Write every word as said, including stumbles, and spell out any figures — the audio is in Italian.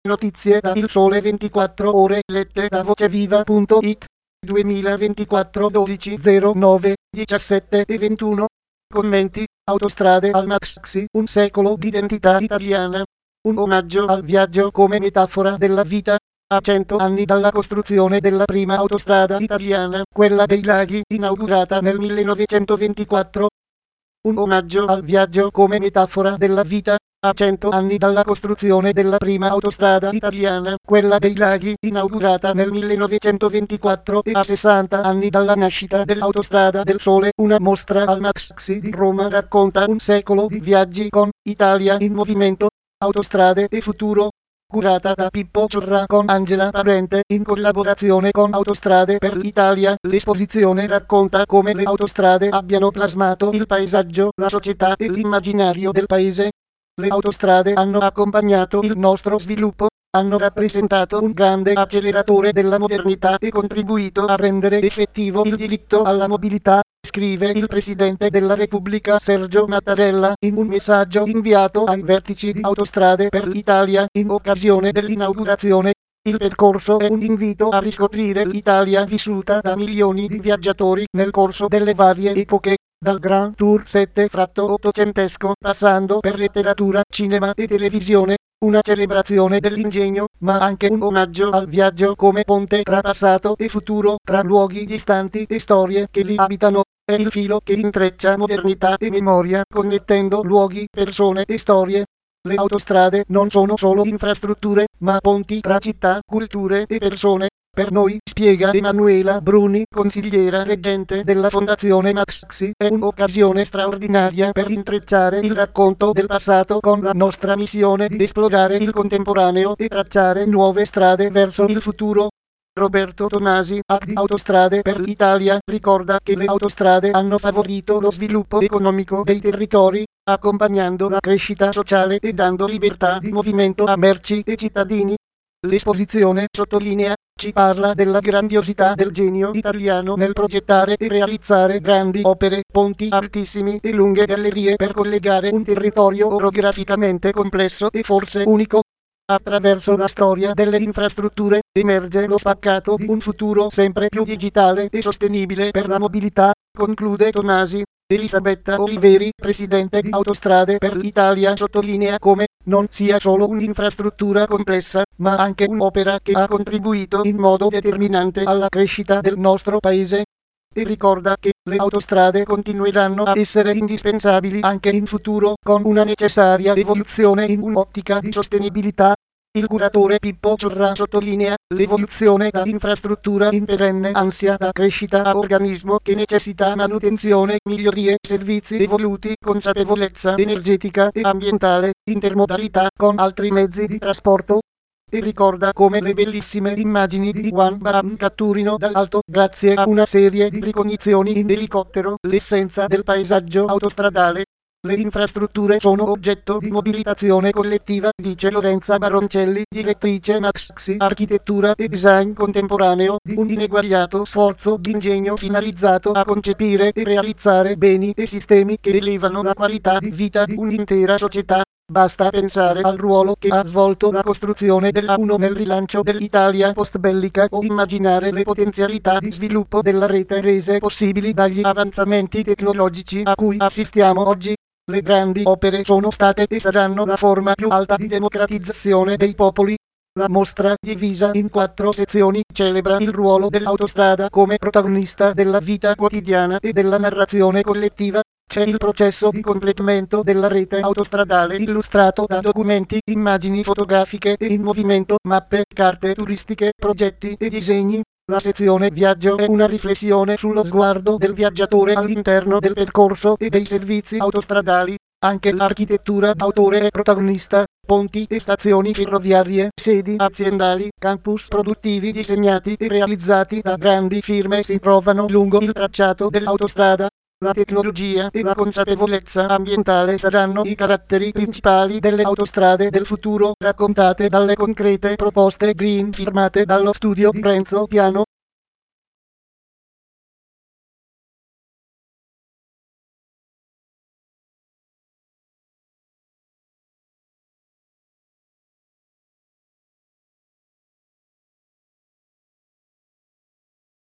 Notizie da Il Sole ventiquattro Ore lette da voceviva punto it duemilaventiquattro dodici zero nove diciassette e ventuno. Commenti. Autostrade al Maxi, un secolo di identità italiana. Un omaggio al viaggio come metafora della vita. A cento anni dalla costruzione della prima autostrada italiana, quella dei laghi, inaugurata nel millenovecentoventiquattro. Un omaggio al viaggio come metafora della vita. A cento anni dalla costruzione della prima autostrada italiana, quella dei laghi, inaugurata nel millenovecentoventiquattro, e a sessanta anni dalla nascita dell'Autostrada del Sole, una mostra al Maxi di Roma racconta un secolo di viaggi con Italia in movimento, autostrade e futuro. Curata da Pippo Ciorra con Angela Parente, in collaborazione con Autostrade per l'Italia, l'esposizione racconta come le autostrade abbiano plasmato il paesaggio, la società e l'immaginario del paese. Le autostrade hanno accompagnato il nostro sviluppo, hanno rappresentato un grande acceleratore della modernità e contribuito a rendere effettivo il diritto alla mobilità, scrive il Presidente della Repubblica Sergio Mattarella in un messaggio inviato ai vertici di Autostrade per l'Italia in occasione dell'inaugurazione. Il percorso è un invito a riscoprire l'Italia vissuta da milioni di viaggiatori nel corso delle varie epoche, dal Grand Tour sette ottocentesco passando per letteratura, cinema e televisione, una celebrazione dell'ingegno, ma anche un omaggio al viaggio come ponte tra passato e futuro, tra luoghi distanti e storie che li abitano. È il filo che intreccia modernità e memoria, connettendo luoghi, persone e storie. Le autostrade non sono solo infrastrutture, ma ponti tra città, culture e persone. Per noi, spiega Emanuela Bruni, consigliera reggente della Fondazione Maxi, è un'occasione straordinaria per intrecciare il racconto del passato con la nostra missione di esplorare il contemporaneo e tracciare nuove strade verso il futuro. Roberto Tomasi, A D Autostrade per l'Italia, ricorda che le autostrade hanno favorito lo sviluppo economico dei territori, accompagnando la crescita sociale e dando libertà di movimento a merci e cittadini. L'esposizione sottolinea, ci parla della grandiosità del genio italiano nel progettare e realizzare grandi opere, ponti altissimi e lunghe gallerie per collegare un territorio orograficamente complesso e forse unico. Attraverso la storia delle infrastrutture, emerge lo spaccato di un futuro sempre più digitale e sostenibile per la mobilità, conclude Tomasi. Elisabetta Oliveri, presidente di Autostrade per l'Italia, sottolinea come non sia solo un'infrastruttura complessa, ma anche un'opera che ha contribuito in modo determinante alla crescita del nostro paese. E ricorda che le autostrade continueranno a essere indispensabili anche in futuro, con una necessaria evoluzione in un'ottica di sostenibilità. Il curatore Pippo Ciorra sottolinea l'evoluzione da infrastruttura in perenne ansia da crescita a organismo che necessita manutenzione, migliorie, servizi evoluti, consapevolezza energetica e ambientale, intermodalità con altri mezzi di trasporto. E ricorda come le bellissime immagini di Juan Baram catturino dall'alto, grazie a una serie di ricognizioni in elicottero, l'essenza del paesaggio autostradale. Le infrastrutture sono oggetto di mobilitazione collettiva, dice Lorenza Baroncelli, direttrice Maxi Architettura e Design Contemporaneo, di un ineguagliato sforzo d'ingegno finalizzato a concepire e realizzare beni e sistemi che elevano la qualità di vita di un'intera società. Basta pensare al ruolo che ha svolto la costruzione dell'A uno nel rilancio dell'Italia post-bellica o immaginare le potenzialità di sviluppo della rete rese possibili dagli avanzamenti tecnologici a cui assistiamo oggi. Le grandi opere sono state e saranno la forma più alta di democratizzazione dei popoli. La mostra, divisa in quattro sezioni, celebra il ruolo dell'autostrada come protagonista della vita quotidiana e della narrazione collettiva. C'è il processo di completamento della rete autostradale illustrato da documenti, immagini fotografiche e in movimento, mappe, carte turistiche, progetti e disegni. La sezione viaggio è una riflessione sullo sguardo del viaggiatore all'interno del percorso e dei servizi autostradali. Anche l'architettura d'autore è protagonista, ponti e stazioni ferroviarie, sedi aziendali, campus produttivi disegnati e realizzati da grandi firme si trovano lungo il tracciato dell'autostrada. La tecnologia e la consapevolezza ambientale saranno i caratteri principali delle autostrade del futuro, raccontate dalle concrete proposte green firmate dallo studio di Renzo Piano.